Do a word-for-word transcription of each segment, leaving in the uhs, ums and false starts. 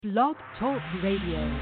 Blog Talk Radio.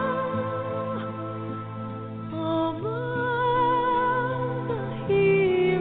Here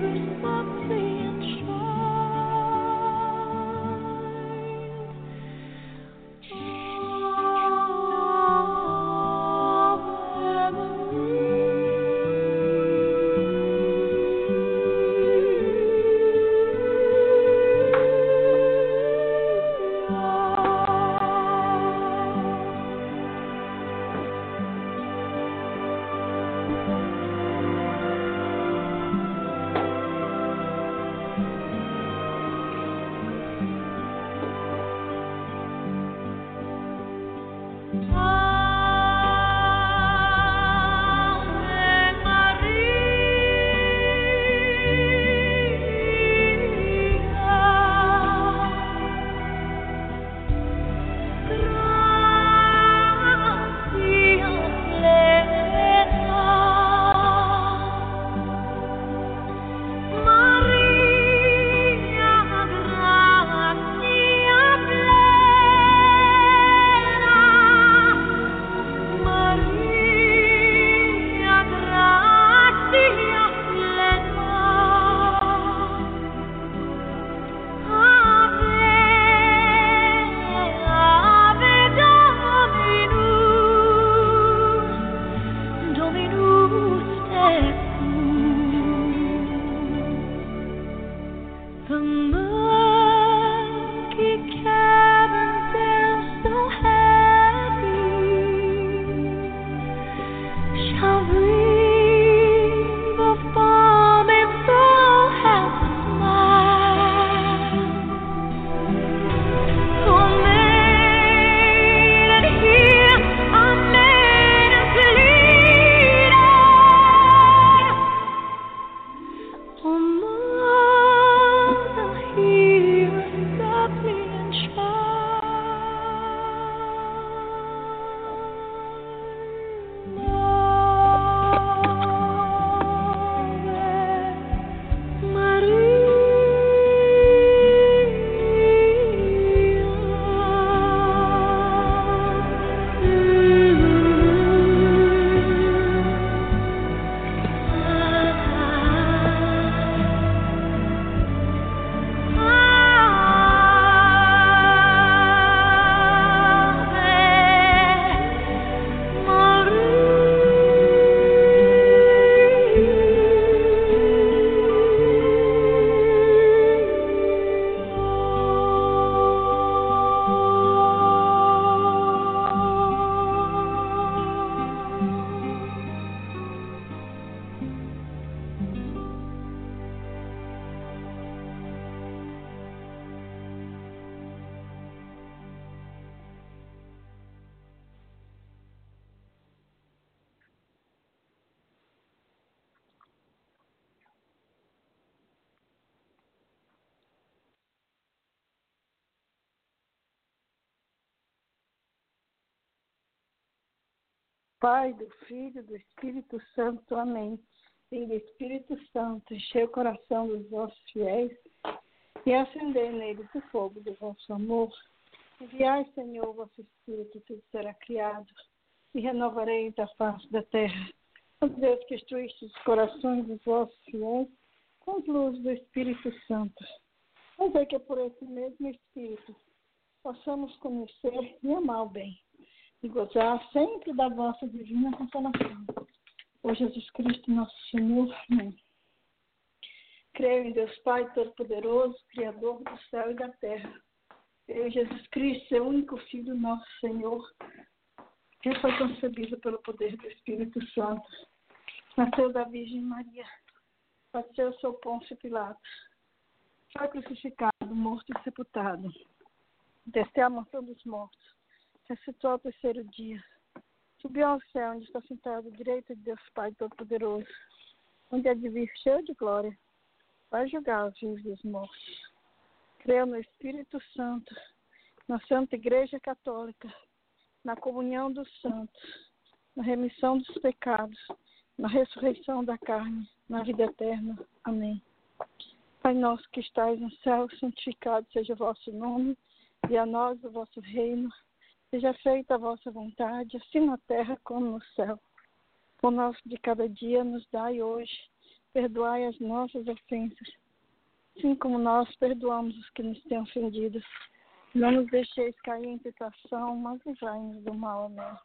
Pai, do Filho, do Espírito Santo. Amém. Vinde, Espírito Santo, enchei o coração dos vossos fiéis e acendei neles o fogo do vosso amor. Enviai, Senhor, o vosso Espírito, tudo será criado, e renovareis a face da terra. Ó Deus, que instruíste os corações dos vossos fiéis com as luzes do Espírito Santo. Fazei que por esse mesmo Espírito possamos conhecer e amar o bem, e gozar sempre da vossa divina consolação. Por Jesus Cristo, nosso Senhor. Amém. Creio em Deus Pai Todo-Poderoso, Criador do céu e da terra. Creio em Jesus Cristo, seu único Filho, nosso Senhor, que foi concebido pelo poder do Espírito Santo. Nasceu da Virgem Maria, padeceu sob Pôncio Pilatos, foi crucificado, morto e sepultado. Desceu à mansão dos mortos, ressuscitou ao terceiro dia, subiu ao céu, onde está sentado à direita de Deus Pai Todo-Poderoso, onde há de vir cheio de glória, vai julgar os vivos e os mortos. Creio no Espírito Santo, na Santa Igreja Católica, na comunhão dos santos, na remissão dos pecados, na ressurreição da carne, na vida eterna. Amém. Pai nosso que estais no céu, santificado seja o vosso nome, e a nós o vosso reino. Seja feita a vossa vontade, assim na terra como no céu. O nosso de cada dia nos dai hoje. Perdoai as nossas ofensas, assim como nós perdoamos os que nos têm ofendido. Não nos deixeis cair em tentação, mas livrai-nos do mal. Amém.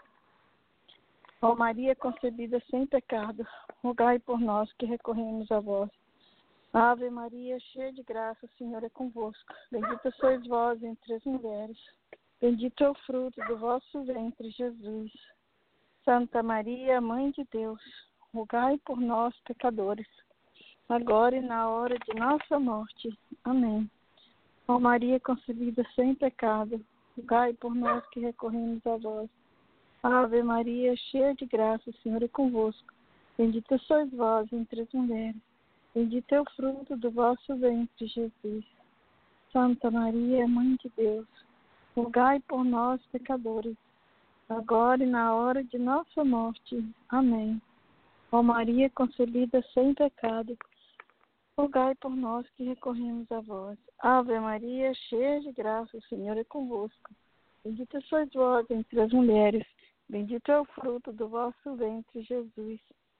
Ó Maria concebida sem pecado, rogai por nós que recorremos a vós. Ave Maria, cheia de graça, o Senhor é convosco. Bendita sois vós entre as mulheres. Bendito é o fruto do vosso ventre, Jesus. Santa Maria, Mãe de Deus, rogai por nós, pecadores, agora e na hora de nossa morte. Amém. Ó Maria concebida sem pecado, rogai por nós que recorremos a vós. Ave Maria, cheia de graça, o Senhor é convosco. Bendita sois vós entre as mulheres. Bendito é o fruto do vosso ventre, Jesus. Santa Maria, Mãe de Deus, rogai por nós, pecadores, agora e na hora de nossa morte. Amém. Ó Maria concebida sem pecado, rogai por nós que recorremos a vós. Ave Maria, cheia de graça, o Senhor é convosco. Bendita sois vós entre as mulheres, bendito é o fruto do vosso ventre, Jesus.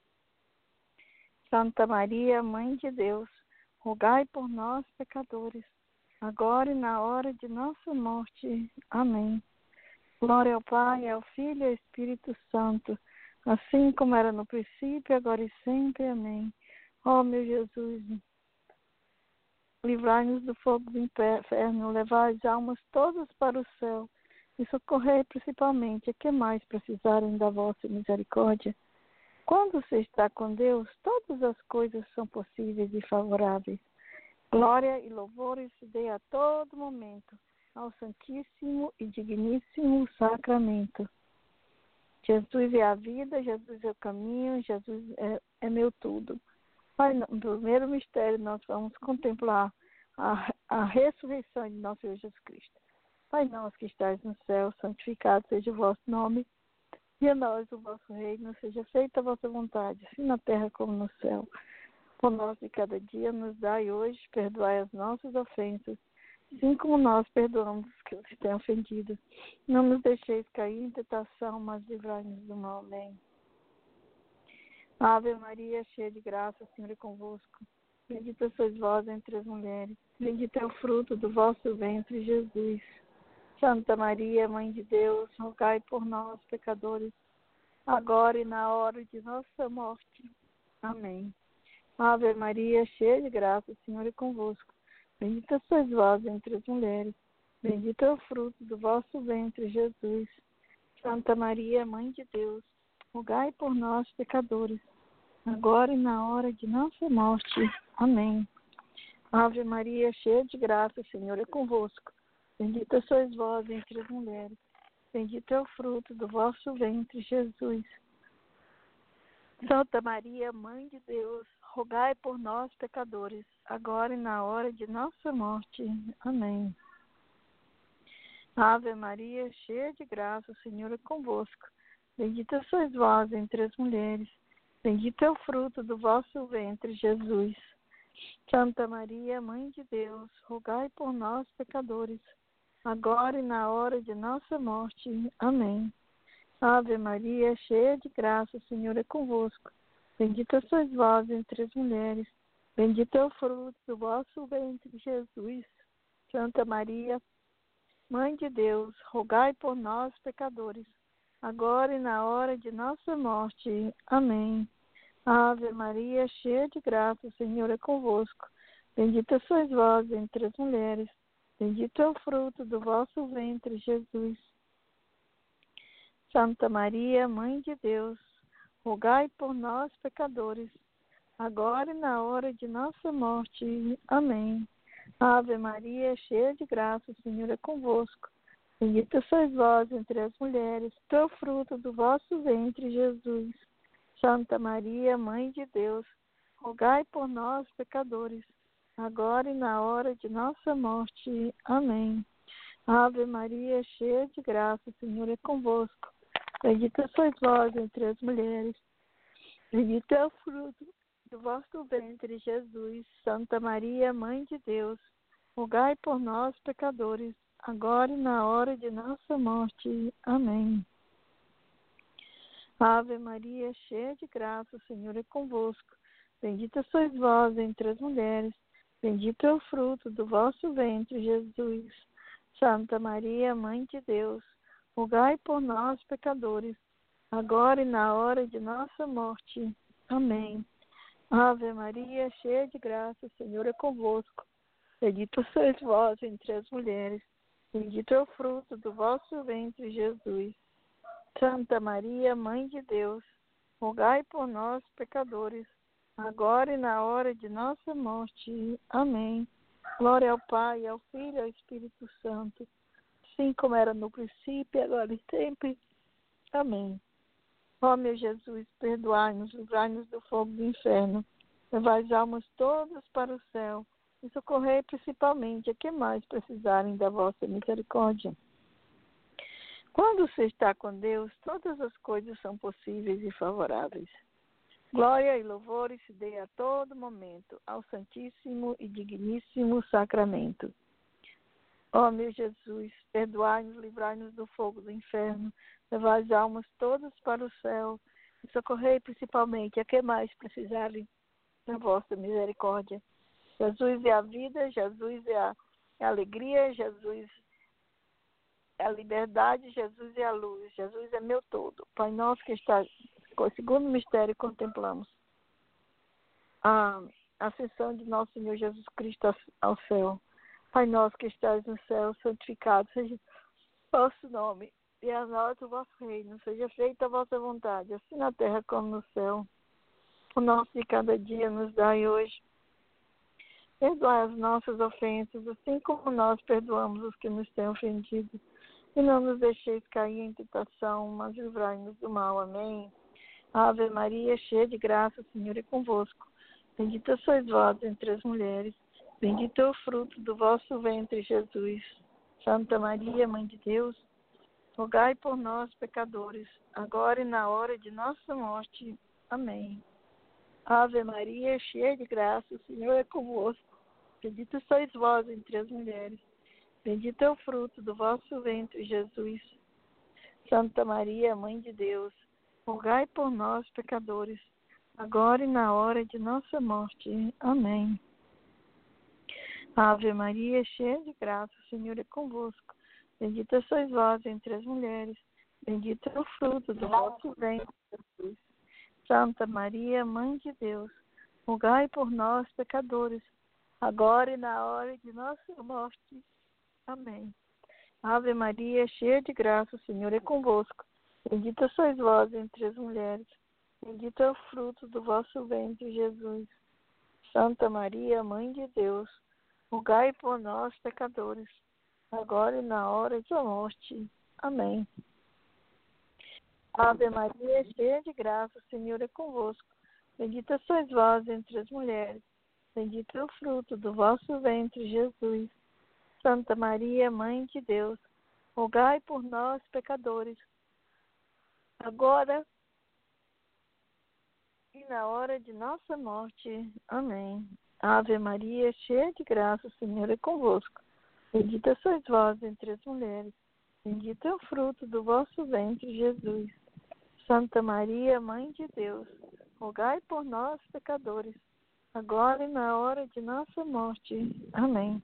Santa Maria, Mãe de Deus, rogai por nós, pecadores, agora e na hora de nossa morte. Amém. Glória ao Pai, ao Filho e ao Espírito Santo, assim como era no princípio, agora e sempre. Amém. Ó meu Jesus, livrai-nos do fogo do inferno, levai as almas todas para o céu e socorrei principalmente a que mais precisarem da vossa misericórdia. Quando você está com Deus, todas as coisas são possíveis e favoráveis. Glória e louvores se dê a todo momento ao Santíssimo e Digníssimo Sacramento. Jesus é a vida, Jesus é o caminho, Jesus é, é meu tudo. Pai, no primeiro mistério nós vamos contemplar a, a ressurreição de nosso Senhor Jesus Cristo. Pai nosso que estais no céu, santificado seja o vosso nome. E a nós o vosso reino, seja feita a vossa vontade, assim na terra como no céu. O nosso de cada dia nos dai hoje, perdoai as nossas ofensas, assim como nós perdoamos os que nos têm ofendido. Não nos deixeis cair em tentação, mas livrai-nos do mal. Amém. Ave Maria, cheia de graça, o Senhor é convosco. Bendita sois vós entre as mulheres. Bendito é o fruto do vosso ventre, Jesus. Santa Maria, Mãe de Deus, rogai por nós, pecadores, agora e na hora de nossa morte. Amém. Ave Maria, cheia de graça, o Senhor é convosco. Bendita sois vós entre as mulheres. Bendito é o fruto do vosso ventre, Jesus. Santa Maria, Mãe de Deus, rogai por nós, pecadores, agora e na hora de nossa morte. Amém. Ave Maria, cheia de graça, o Senhor é convosco. Bendita sois vós entre as mulheres. Bendito é o fruto do vosso ventre, Jesus. Santa Maria, Mãe de Deus, rogai por nós, pecadores, agora e na hora de nossa morte. Amém. Ave Maria, cheia de graça, o Senhor é convosco. Bendita sois vós entre as mulheres. Bendito é o fruto do vosso ventre, Jesus. Santa Maria, Mãe de Deus, rogai por nós, pecadores, agora e na hora de nossa morte. Amém. Ave Maria, cheia de graça, o Senhor é convosco. Bendita sois vós entre as mulheres. Bendito é o fruto do vosso ventre, Jesus. Santa Maria, Mãe de Deus, rogai por nós, pecadores, agora e na hora de nossa morte. Amém. Ave Maria, cheia de graça, o Senhor é convosco. Bendita sois vós entre as mulheres. Bendito é o fruto do vosso ventre, Jesus. Santa Maria, Mãe de Deus, rogai por nós, pecadores, agora e na hora de nossa morte. Amém. Ave Maria, cheia de graça, o Senhor é convosco. Bendita sois vós entre as mulheres, bendito é o fruto do vosso ventre, Jesus. Santa Maria, Mãe de Deus, rogai por nós, pecadores, agora e na hora de nossa morte. Amém. Ave Maria, cheia de graça, o Senhor é convosco. Bendita sois vós entre as mulheres, bendito é o fruto do vosso ventre, Jesus. Santa Maria, Mãe de Deus, rogai por nós, pecadores, agora e na hora de nossa morte. Amém. Ave Maria, cheia de graça, o Senhor é convosco. Bendita sois vós entre as mulheres, bendito é o fruto do vosso ventre, Jesus. Santa Maria, Mãe de Deus, rogai por nós, pecadores, agora e na hora de nossa morte. Amém. Ave Maria, cheia de graça, o Senhor é convosco. Bendita sois vós entre as mulheres, bendito é o fruto do vosso ventre, Jesus. Santa Maria, Mãe de Deus, rogai por nós, pecadores, agora e na hora de nossa morte. Amém. Glória ao Pai, ao Filho e ao Espírito Santo, assim como era no princípio, agora e sempre. Amém. Ó meu Jesus, perdoai-nos, livrai-nos do fogo do inferno, levai as almas todas para o céu e socorrei principalmente a que mais precisarem da vossa misericórdia. Quando você está com Deus, todas as coisas são possíveis e favoráveis. Glória e louvores se dê a todo momento ao Santíssimo e Digníssimo Sacramento. Ó meu Jesus, perdoai-nos, livrai-nos do fogo do inferno, levai as almas todas para o céu e socorrei principalmente a que mais precisarem da vossa misericórdia. Jesus é a vida, Jesus é a, é a alegria, Jesus é a liberdade, Jesus é a luz, Jesus é meu todo. Pai nosso que está, com o segundo mistério, contemplamos a ascensão de nosso Senhor Jesus Cristo ao céu. Pai nosso que estás no céu, santificado seja o vosso nome, e a nós o vosso reino, seja feita a vossa vontade, assim na terra como no céu. O nosso de cada dia nos dai hoje. Perdoai as nossas ofensas, assim como nós perdoamos os que nos têm ofendido. E não nos deixeis cair em tentação, mas livrai-nos do mal. Amém. Ave Maria, cheia de graça, o Senhor é convosco. Bendita sois vós entre as mulheres. Bendito é o fruto do vosso ventre, Jesus. Santa Maria, Mãe de Deus, rogai por nós, pecadores, agora e na hora de nossa morte. Amém. Ave Maria, cheia de graça, o Senhor é convosco. Bendita sois vós entre as mulheres. Bendito é o fruto do vosso ventre, Jesus. Santa Maria, Mãe de Deus, rogai por nós, pecadores, agora e na hora de nossa morte. Amém. Ave Maria, cheia de graça, o Senhor é convosco. Bendita sois vós entre as mulheres. Bendito é o fruto do vosso ventre, Jesus. Santa Maria, Mãe de Deus, rogai por nós, pecadores, agora e na hora de nossa morte. Amém. Ave Maria, cheia de graça, o Senhor é convosco. Bendita sois vós entre as mulheres. Bendito é o fruto do vosso ventre, Jesus. Santa Maria, Mãe de Deus, rogai por nós, pecadores, agora e na hora de morte. Amém. Ave Maria, cheia de graça, o Senhor é convosco. Bendita sois vós entre as mulheres. Bendito é o fruto do vosso ventre, Jesus. Santa Maria, Mãe de Deus, rogai por nós, pecadores, agora e na hora de nossa morte. Amém. Ave Maria, cheia de graça, o Senhor é convosco. Bendita sois vós entre as mulheres. Bendito é o fruto do vosso ventre, Jesus. Santa Maria, Mãe de Deus, rogai por nós, pecadores, agora e na hora de nossa morte. Amém.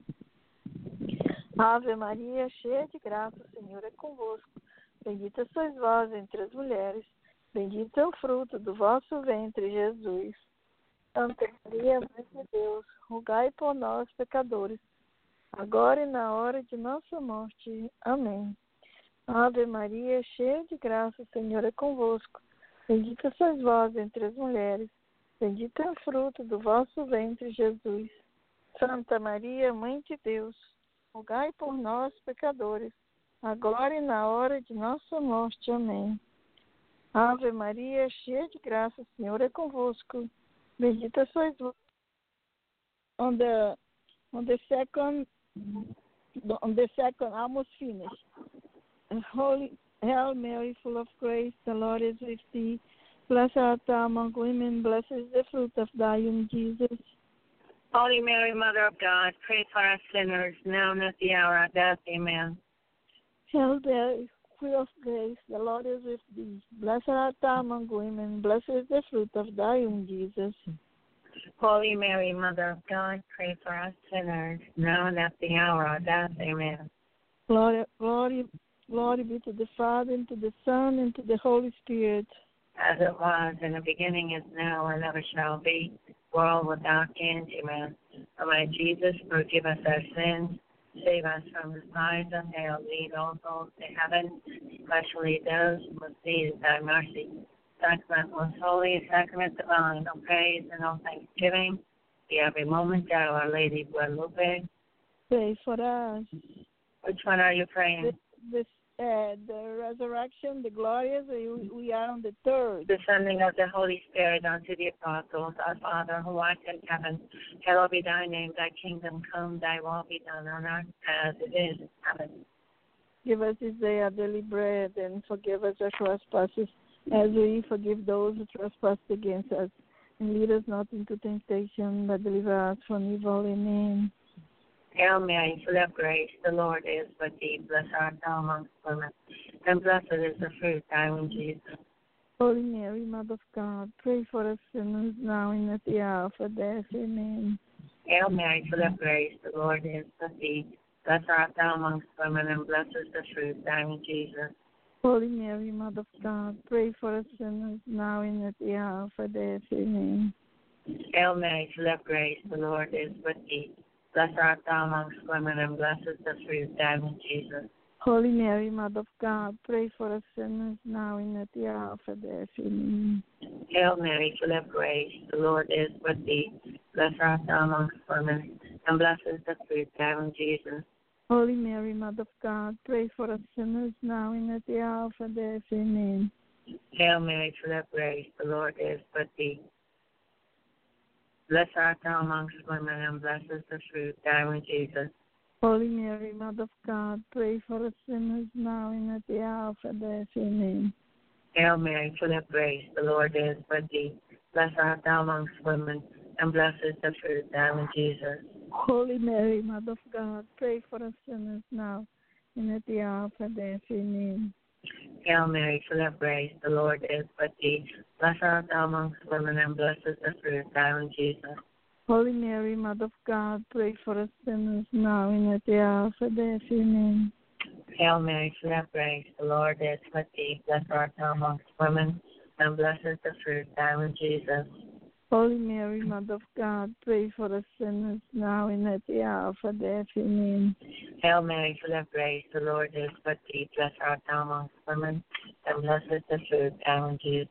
Ave Maria, cheia de graça, o Senhor é convosco. Bendita sois vós entre as mulheres. Bendito é o fruto do vosso ventre, Jesus. Santa Maria, Mãe de Deus, rogai por nós, pecadores, agora e na hora de nossa morte. Amém. Ave Maria, cheia de graça, o Senhor é convosco. Bendita sois vós entre as mulheres. Bendito é o fruto do vosso ventre, Jesus. Santa Maria, Mãe de Deus, rogai por nós, pecadores, agora e na hora de nossa morte. Amém. Ave Maria, cheia de graça, o Senhor é convosco. Bendita sois vós. On the, on the second, on the second, almost finished. Holy, Hail Mary, full of grace, the Lord is with thee. Blessed art thou among women, blessed is the fruit of thy womb, Jesus. Holy Mary, Mother of God, pray for us sinners, now and at the hour of death. Amen. Hail Mary, full of grace, the Lord is with thee. Blessed art thou among women, blessed is the fruit of thy womb, Jesus. Holy Mary, Mother of God, pray for us sinners, now and at the hour of death. Amen. Glory, glory, glory be to the Father, and to the Son, and to the Holy Spirit. As it was in the beginning, is now, and ever shall be, world without end. Amen. O my Jesus, forgive us our sins, save us from the fires of hell, lead all souls to heaven, especially those who must need thy mercy. Sacrament most holy, sacrament divine, all praise and all thanksgiving, be every moment to Our Lady of Guadalupe. Pray for us. Which one are you praying? This, this uh, the resurrection, the glorious, we, we are on the third. The sending of the Holy Spirit unto the apostles. Our Father, who art in heaven, hallowed be thy name. Thy kingdom come, thy will be done on earth as it is in heaven. Give us this day our daily bread, and forgive us our trespasses, as we forgive those who trespass against us. And lead us not into temptation, but deliver us from evil. Amen. Hail Mary, full of grace, the Lord is with thee. Blessed art thou amongst women, and blessed is the fruit of thy womb, Jesus. Holy Mary, Mother of God, pray for us sinners now and at the hour of our death. Amen. Hail Mary, full of grace, the Lord is with thee. Blessed art thou amongst women, and blessed is the fruit of thy womb, Jesus. Holy Mary, Mother of God, pray for us sinners now and at the hour of our death. Amen. Hail Mary, full of grace, the Lord is with thee. Blessed art thou amongst women, and blessed is the fruit of thy womb, Jesus. Holy Mary, Mother of God, pray for us sinners now and at the hour of our death. Amen. Hail Mary, full of grace, the Lord is with thee. Blessed art thou amongst women, and blessed is the fruit of thy womb, Jesus. Holy Mary, Mother of God, pray for us sinners now and at the hour of our death. Amen. Hail Mary, full of grace, the Lord is with thee. Blessed art thou amongst women, and blessed is the fruit of thy womb, Jesus. Holy Mary, Mother of God, pray for us sinners now and at the hour of our death. Amen. Hail Mary, full of grace, the Lord is with thee. Blessed art thou amongst women, and blessed is the fruit of thy womb, Jesus. Holy Mary, Mother of God, pray for us sinners now and at the hour of our death. Amen. Hail Mary, full of grace, the Lord is with thee. Blessed art thou amongst women, and blessed is the fruit of thy womb, Jesus. Holy Mary, Mother of God, pray for us sinners now and at the hour of our death. Amen. Hail Mary, full of grace, the Lord is with thee. Blessed art thou amongst women, and blessed is the fruit of thy womb, Jesus. Holy Mary, Mother of God, pray for us sinners now and at the hour of our death. Amen. Hail Mary, full of grace, the Lord is with thee. Blessed art thou amongst women, and blessed is the fruit of thy womb, Jesus.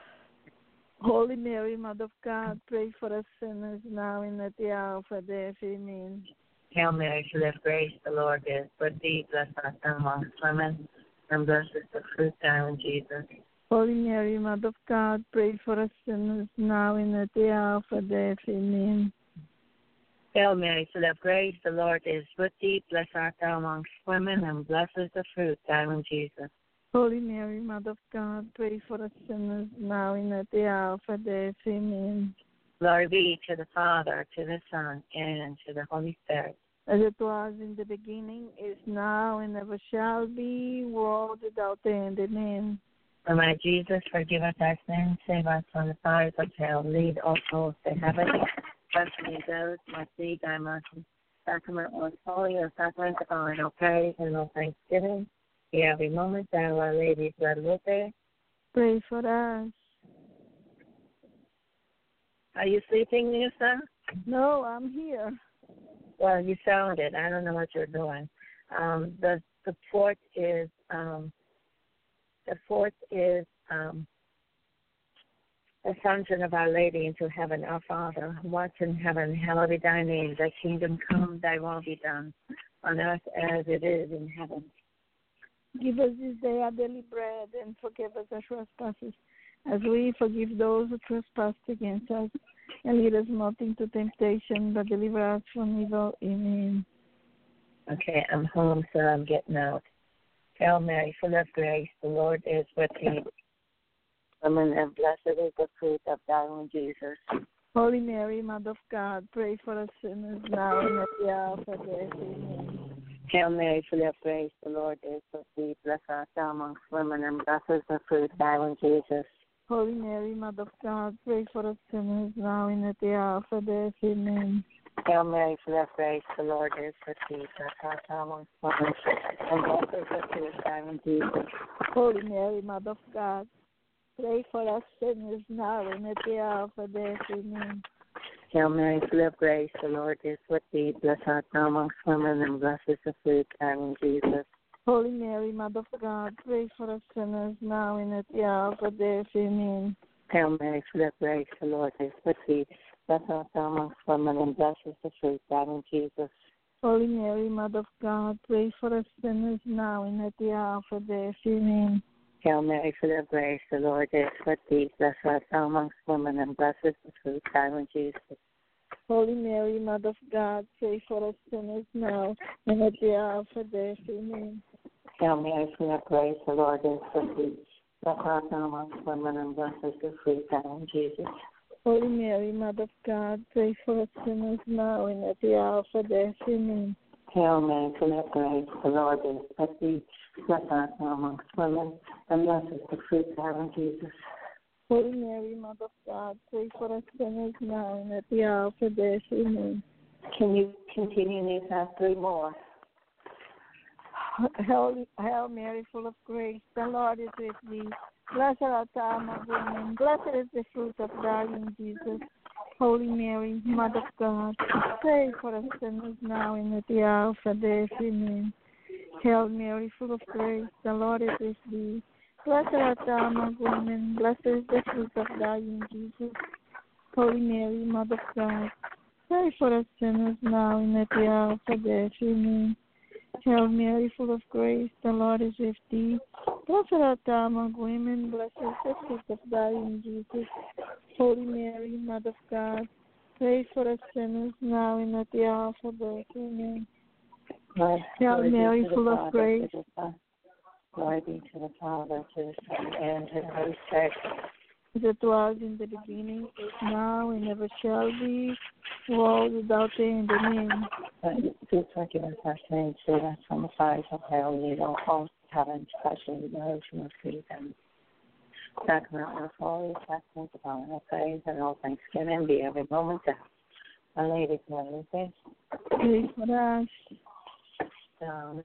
Holy Mary, Mother of God, pray for us sinners now and at the hour of our death. Amen. Hail Mary, full of grace, the Lord is with thee. Blessed art thou amongst women, and blessed is the fruit of thy womb, Jesus. Holy Mary, Mother of God, pray for us sinners now and at the hour of our death. Amen. Hail Mary, full of grace, the Lord is with thee. Blessed art thou amongst women, and blessed is the fruit of thy womb, Jesus. Holy Mary, Mother of God, pray for us sinners now and at the hour of our death. Amen. Glory be to the Father, to the Son, and to the Holy Spirit. As it was in the beginning, is now, and ever shall be, world without end. Amen. O my Jesus, forgive us our sins, save us from the fires of hell, lead all souls to heaven, especially those who must need thy mercy. Sacrament most holy, O sacrament of all no praise and no thanksgiving. Be every moment thou, Our Lady, Guadalupe. Pray for us. Are you sleeping, Lisa? No, I'm here. Well, you sounded. I don't know what you're doing. Um, the the fourth is um, the fourth is um, Assumption of Our Lady into heaven. Our Father, who art in heaven, hallowed be thy name. Thy kingdom come, thy will be done, on earth as it is in heaven. Give us this day our daily bread, and forgive us our trespasses, as we forgive those who trespass against us. And lead us not into temptation, but deliver us from evil. Amen. Okay, I'm home, so I'm getting out. Hail Mary, full of grace, the Lord is with thee. Woman, and blessed is the fruit of thy womb, Jesus. Holy Mary, Mother of God, pray for us sinners now and at the hour of our death. Amen. Hail Mary, full of grace, the Lord is with thee. Blessed art thou amongst women, and blessed is the fruit of thy womb, Jesus. Holy Mary, Mother of God, pray for us sinners now and at the hour of our death. Amen. Hail Mary, full of grace, the Lord is with thee. Blessed art thou amongst women, and blessed is the fruit of thy womb, Jesus. Holy Mary, Mother of God, pray for us sinners now and at the hour of our death. Amen. Hail Mary, full of grace, the Lord is with thee. Blessed art thou amongst women, and blessed is the fruit of thy womb, Jesus. Holy Mary, Mother of God, pray for us sinners now and at the hour of our death. Amen. Hail Mary, full of grace, the Lord is with thee. Blessed art thou amongst women, and blessed is the fruit of thy womb, Jesus. Holy Mary, Mother of God, pray for us sinners now and at the hour of our death. Amen. Hail Mary, full of grace, the Lord is with thee. Blessed art thou amongst women, and blessed is the fruit of thy womb, Jesus. Holy Mary, Mother of God, pray for us sinners now and at the hour of our death. Amen. Hail Mary, full of grace, the Lord is with thee. Blessed art thou amongst women, and blessed is the fruit of thy womb, Jesus. Holy Mary, Mother of God, pray for us sinners now and at the hour of our death. Amen. Hail Mary, full of grace, the Lord is with thee. Blessed art thou amongst women, and blessed is the fruit of thy womb, Jesus. Holy Mary, Mother of God, pray for us sinners now and at the hour of our death. Amen. Can you continue these? I have three more. Hail, Hail Mary, full of grace, the Lord is with thee. Blessed art thou among women, blessed is the fruit of thy womb, Jesus. Holy Mary, Mother of God, pray for us sinners now and at the hour of our death. Amen. Hail Mary, full of grace, the Lord is with thee. Blessed art thou among women, blessed is the fruit of thy womb, Jesus. Holy Mary, Mother of God, pray for us sinners now and at the hour of our death. Amen. Hail Mary, full of grace, the Lord is with thee. Blessed art thou among women, blessed is the fruit of thy womb, Jesus. Holy Mary, Mother of God, pray for us sinners now and at the hour of our death. Amen. Lord, Hail Mary, to the full of Father, grace. to the Son. Glory be to the Father, to the Son, and to the Holy Spirit. As it was in the beginning, is now, and ever shall be, world without end. Amen. Please forgive us our sins, save us from the fires of hell, lead all souls to heaven, especially those who must see them. Sacrament of Holy, sacrament of all our praise, and all thanksgiving be every moment of Our Lady, Guadalupe. Pray for us. Um,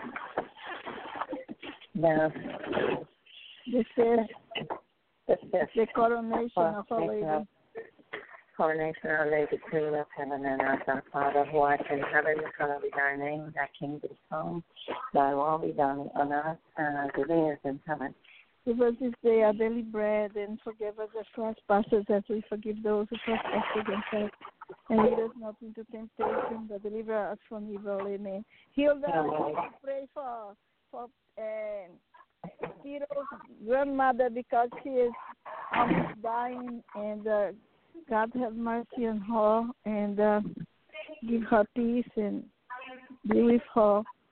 the, This is the fifth the coronation of Our coronation of, Lady. coronation of Our Lady, Queen of heaven and earth, our Father, who art in heaven, hallowed be thy name, thy kingdom come, thy will be done on earth as it is in heaven. Give us this day our daily bread, and forgive us our trespasses as we forgive those who trespass against us. And lead us not into temptation, but deliver us from evil. Amen. Heal the pray for for uh, Tiro's grandmother, because she is almost dying, and uh, God have mercy on her, and uh, give her peace and be with her.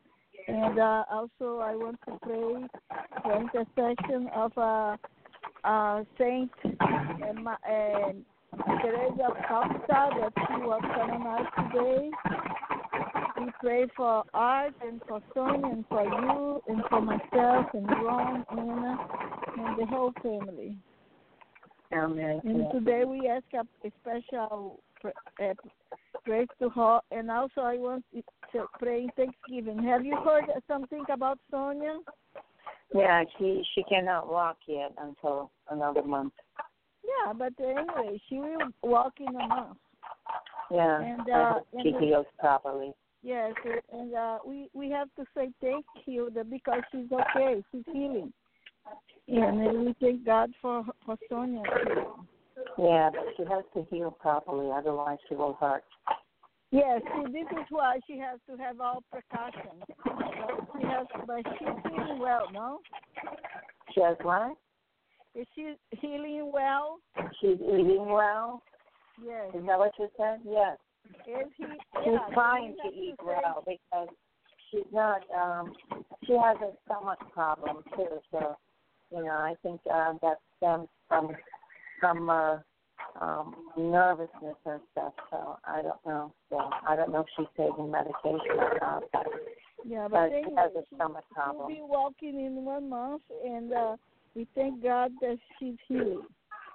And uh, also, I want to pray for intercession of uh, uh, Saint uh, uh, Teresa of Calcutta that she was canonized today. We pray for Art and for Sonia and for you and for myself and Ron, Anna, and the whole family. Amen. And today we ask a special uh, praise to her. And also I want to pray in Thanksgiving. Have you heard something about Sonia? Yeah, she she cannot walk yet until another month. Yeah, but anyway, she will walk in a month. Yeah, and, I uh, hope and she the, heals properly. Yes, and uh, we, we have to say thank you because she's okay, she's healing. And we thank God for, for Sonia too. Yeah, but she has to heal properly, otherwise she will hurt. Yes, see, this is why she has to have all precautions. But she has, but she's healing well, no? She has what? Is she healing well? She's eating well? Yes. Is that what you said? Yes. Is he? She's Yeah, trying to eat to well because she's not, um, she has a stomach problem too, so, you know, I think uh, that stems from some uh, um, nervousness and stuff, so I don't know. So I don't know if she's taking medication or not, but, yeah, but, but anyway, she has a stomach problem. She'll be walking in one month, and uh, we thank God that she's healing.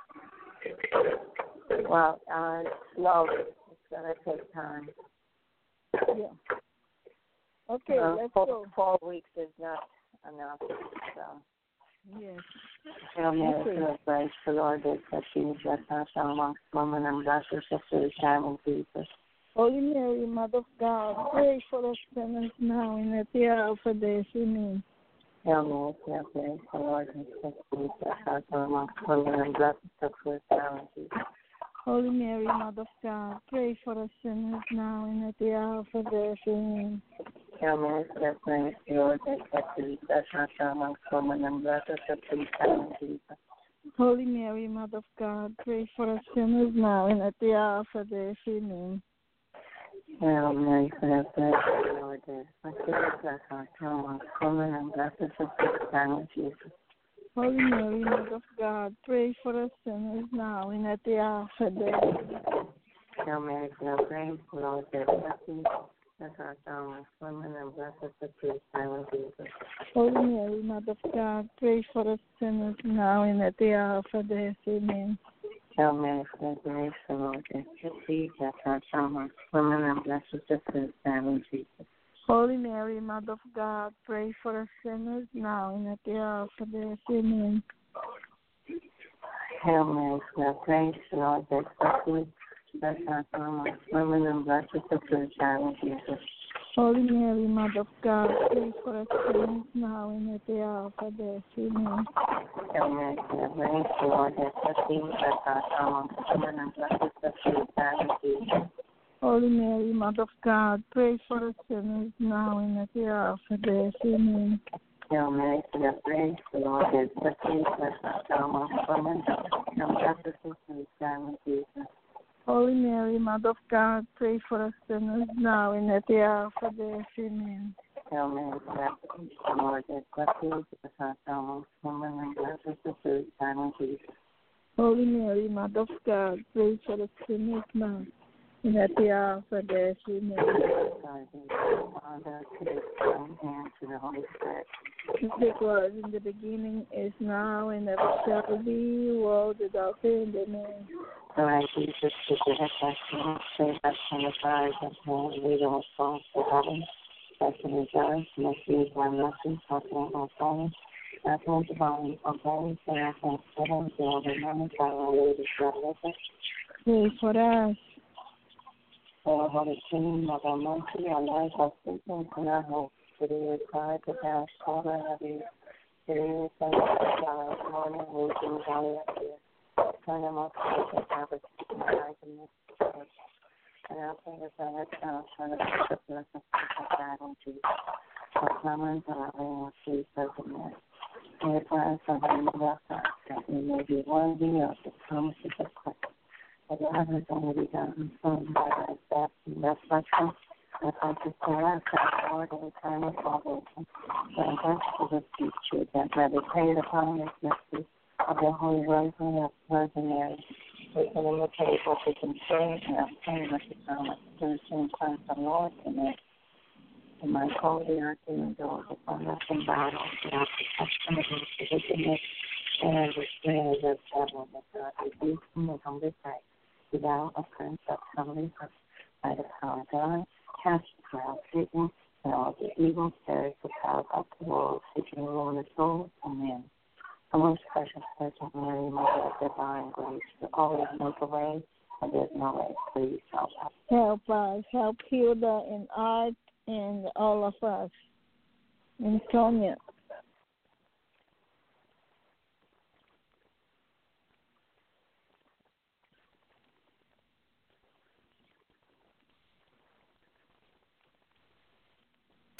Well, uh, slowly. It's going to take time. Yeah. Okay, uh, let's four, go. Four weeks is not enough, so. Yes. Hail Mary, full of grace, the Lord is with you. Blessed art thou amongst women, and blessed is the fruit of thy womb, Jesus. Holy Mary, Mother of God, pray for us sinners now and at the hour of our death. Amen. Hail Mary, full of grace, the Lord is with you. Blessed art thou amongst women, and blessed is the fruit of thy womb, Jesus. Holy Mary, Mother of God, pray for us sinners now and at the hour of our death. Amen. Hail Mary, full of grace, the Lord is with you. Blessed art thou amongst women, and blessed is the fruit of thy womb, Jesus. Holy Mary, Mother of God, pray for us sinners now and at the hour of our death. Amen. Hail Mary, full of grace, the Lord is with you. Blessed art thou amongst women, and blessed is the fruit of thy womb, Jesus. Holy Mary, Mother of God, pray for us sinners now and at the hour of our death. Hail Mary, full of grace, the Lord is with you. Blessed art thou amongst women, and blessed is the fruit of thy womb, Jesus. Holy Mary, Mother of God, pray for us sinners now and at the hour of our death. Amen. Hail Mary, full of grace, the Lord is with thee. Blessed art thou amongst women, and blessed is the fruit of thy womb, Jesus. Holy Mary, Mother of God, pray for us sinners now and at the hour of our death. Amen. Hail Mary, full of grace, the Lord is with thee. Blessed art thou amongst women, and blessed is the fruit of thy womb, Jesus. Holy Mary, Mother of God, pray for us sinners now and at the hour of our death. Amen. Hail Mary, full of grace, the Lord is with thee. Blessed art thou amongst women, and blessed is the fruit of thy womb, Jesus. Holy Mary, Mother of God, pray for us sinners now and at the hour of our death. Amen. Hail Mary, full of grace, the Lord is with thee. Blessed art thou amongst women, and blessed is the fruit of thy womb, Jesus. Holy Mary, Mother of God, pray for us sinners now and at the hour of our death. Amen. Hail Mary, full of grace, the Lord is with thee. Blessed art thou amongst women, and blessed is the fruit of thy womb, Jesus. Holy Mary, Mother of God, pray for us sinners now and at the hour of our death. Amen. God, be the Father, to the Son, and to the Holy Spirit. As it was in the beginning, is now, and ever shall be, world without end. Amen. O Lord Jesus, forgive us our sins, save us from the fires of hell, and lead all souls to heaven. Blessed is ours, mercy is my mercy, helping our souls. Apple divine, O Holy Spirit, and seven, the other moments, I will lead us God with us. Pray for us. O Holy King, of our mercy, our life, our freedom, and our hope. For thee we cry to pass, Father, have you. For thee we send us our morning, weeping, valley of tears. Turn them up to the habits of my life in this church. And I'll pray that I have found trying to put the blessings of God on Jesus. For common and our name of Jesus of Mary. We pray for the name of God, that we may be worthy of the promises of Christ. For God has only begotten Son by thy death and resurrection, that I can call ourselves, Lord, of eternal salvation. Grant us to the future that meditate upon this mystery of the Holy Rosary of Virgin Mary. We can imitate what we can say and obtain what we promise. Through the Christ our Lord, amen. In my call, the archangel doors upon us in battle, and our protection against the wickedness and the snares of devil, that God rebuke and make humbly pray. Without a prince of humbly by the power of God, cast out Satan and all the evil spirits of power of the world, seeking the ruin of souls. Amen. The most precious Virgin Mary, Mother of divine grace, to always make a way where there's no way. Please help us. Help us. Help Hilda and Art and all of us. And Sonia.